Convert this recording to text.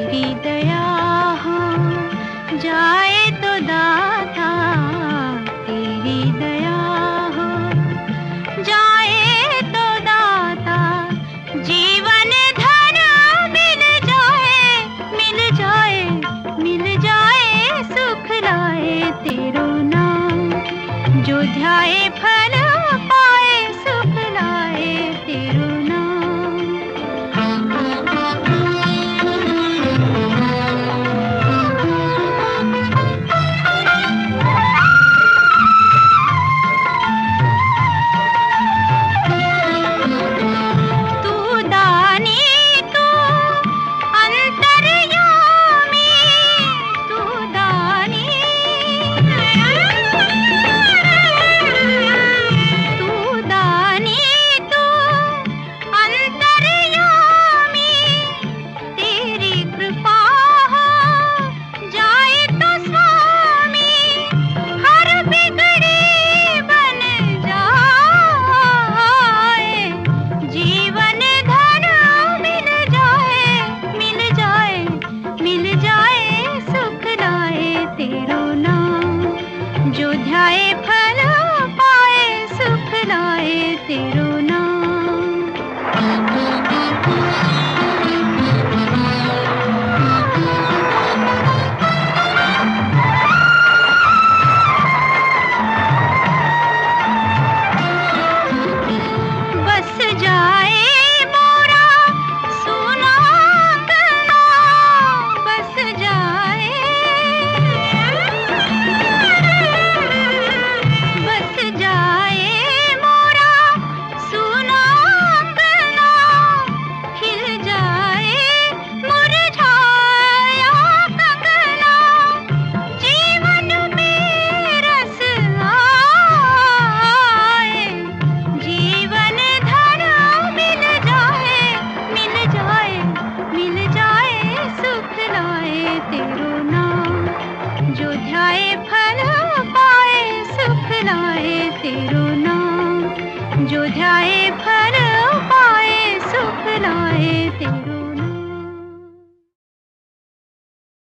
तेरी दया हो जाए तो दाता, तेरी दया हो जाए तो दाता, जीवन धन मिल जाए, मिल जाए, मिल जाए, सुख लाए तेरो नाम, जो ध्याए फल पाए, सुख लाए तेरो नाम। तू दानी तू अंतर्यामी, तू दानी, तू दानी तू अंतर्यामी, तेरी कृपा हो जाए तो स्वामी, हर बिगड़ी बन जाए, जीवन धन मिल जाए, मिल जाए, मिल जाए, सुख लाए तेरो नाम, जो ध्याए फल पाए, सुख लाए तेरो नाम। बस जाए मोरा सोना अंगना, बस जाए, बस जाए मोरा सोना अंगना, खिल जाए मुरझाया कंगना, जीवन में रस आए, जीवन धन मिल जाए, मिल जाए, मिल जाए, सुख लाए तेरो